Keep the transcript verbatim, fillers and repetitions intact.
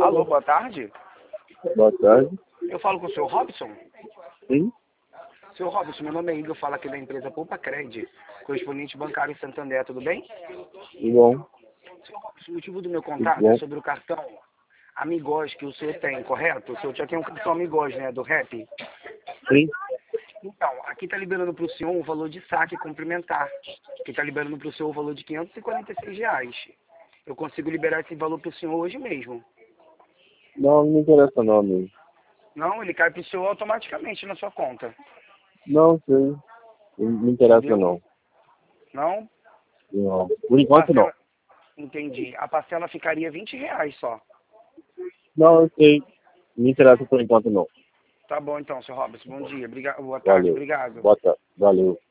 Alô, boa tarde. Boa tarde. Eu falo com o senhor Robson? Sim? Senhor Robson, meu nome é Igor, eu falo aqui da empresa Poupa Cred, correspondente bancário em Santander, tudo bem? Tudo bom? Senhor Robson, o motivo do meu Tudo contato bom? é sobre o cartão Amigos que o senhor tem, correto? O senhor já tem um cartão Amigos, né, do Rap? Sim? Então, aqui está liberando para o senhor o valor de saque complementar, que está liberando para o senhor o valor de quinhentos e quarenta e seis reais. Eu consigo liberar esse valor para o senhor hoje mesmo. Não, não me interessa não, amigo. Não, ele cai para o senhor automaticamente na sua conta. Não, sei. Não me interessa Entendeu? não. Não? Não. Por A enquanto não. parcela, entendi. A parcela ficaria vinte reais só. Não, eu sei. Não me interessa por enquanto não. Tá bom então, senhor Robson. Bom dia. Obriga- Boa tarde. Valeu. Obrigado. Boa tarde. Valeu.